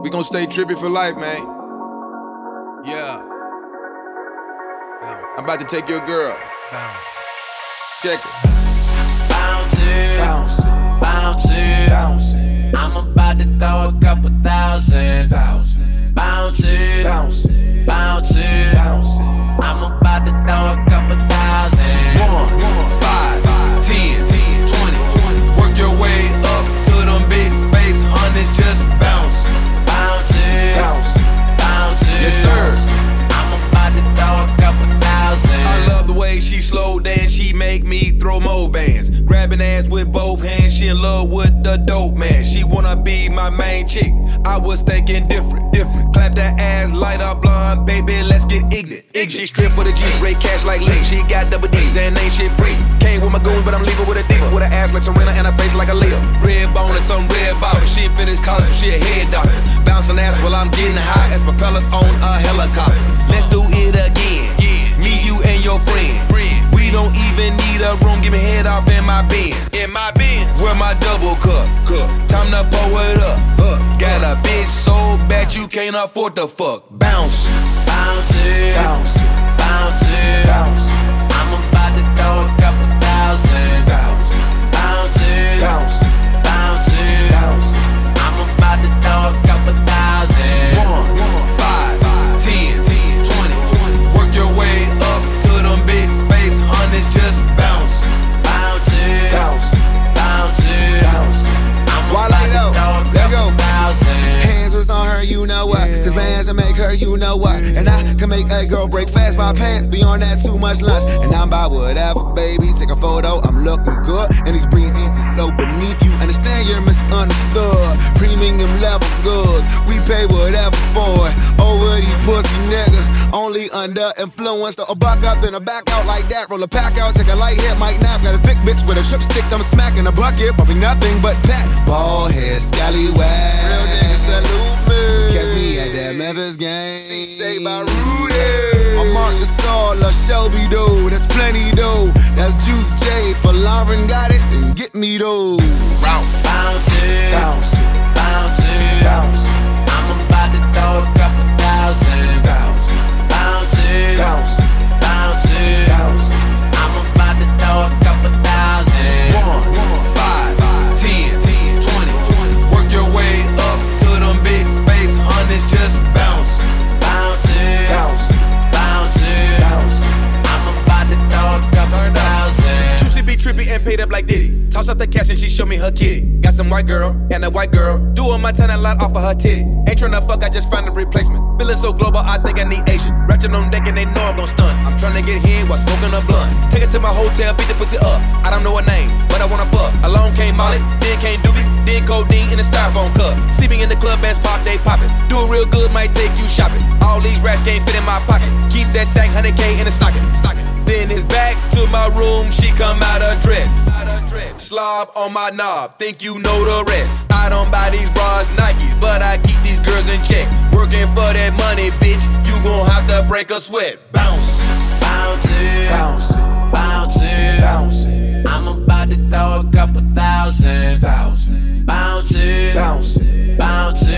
We gon' stay trippy for life, man. Yeah. I'm about to take your girl. Bounce. Check it. Bounce it, Bounce it, bounce it, bounce it, I'm about to throw a couple thousand. thousand, Bounce it, bounce it, bounce it, bounce it. I'm about to throw a couple thousand. 1, 5, 10, 20. Work your way up to them big face hundreds. Just bounce, Bounce it, bounce. bounce it. Yes, sir. I'm about to throw a couple thousand. I love the way she slow dance, she make me throw more bands. Grabbing ass with both hands, she in love with the dope man. She wanna be my main chick, I was thinking different. Clap that ass, light up blonde, baby, let's get ignorant. She stripped for the G, rate cash like Lee. She got double D's and ain't shit free. Came with my goons, but I'm leaving with a diva. With an ass like Serena and a face like a Leo. Red bone and some red bottom. She ain't finished college, but she a head doctor. Bouncing ass while I'm getting high as propellers on a helicopter. Let's do it again. Me, you, and your friend. We don't even need a room, give me head off in my Benz. Where my double cup. Time to pour it up. Got a bitch so bad you can't afford to fuck. Bounce, Bounce it, Bounce it, bounce it, bounce it, I'm about to throw a couple thousand. bounce it, Bounce it, bounce it, bounce it, bounce it. I'm about to throw a couple thousand. 1, 5, 10, 20. Work your way up to them big face hundreds. Just bounce, Bounce it, bounce it, bounce it, bounce it. I'm Wale about to though, throw a let go. couple thousand. Hands was on her, you know what? Cause bands will make her, you know what? And I can make a girl break fast my pants. Beyond that, too much lunch. And I'm by whatever, baby. Take a photo, I'm looking good. And these breezes is so beneath you. Understand you're misunderstood. Premium level goods, we pay whatever for it. Over these pussy niggas, only under influence. So a buck up, then a back out like that. Roll a pack out, take a light hit, might nap. Got a thick bitch with a trip stick, I'm smacking a bucket. Probably nothing but that. Bald head, scallywag. Real niggas salute me. Catch me at that Memphis game. Say by Rudy. I'm Mark Gasol, or Shelby though. That's plenty though. That's Juice J. For Lauren got it, then get me though. Bounce, Bounce it, bounce it, bounce it, bounce it, I'm about to throw a couple thousand. bounce it, Bounce it, bounce it, bounce it, bounce it. I'm about to throw a couple thousand. 1, 5, 10, 20. Work your way up to them big face hundreds. Just bounce, Bounce it, bounce it, bounce it, bounce it. I'm about to throw a couple thousand. Juicy be trippy and paid up like Diddy. Toss up the cash and she show me her kitty. Got some white girl and a white girl. Doing my time a lot off of her titty. Ain't tryna fuck, I just find a replacement. Feeling so global, I think I need Asian. Ratchet on deck and they know I'm gon' stun. I'm tryna get hit while smoking a blunt. Take it to my hotel, beat the pussy up. I don't know her name, but I wanna fuck. Alone came Molly, then came Doobie, then codeine in a styrofoam cup. See me in the club, bands pop, they poppin'. Do it real good, might take you shopping. All these rats can't fit in my pocket. Keep that sack, 100K in the stocking. Then it's back to my room, she come out her dress. Slob on my knob, think you know the rest. I don't buy these bras, Nikes, but I keep these girls in check. Working for that money, bitch, you gon' have to break a sweat. Bounce, Bounce it, Bounce it, bounce it, bounce it, I'm about to throw a couple thousand. thousand, Bounce it, bounce it, bounce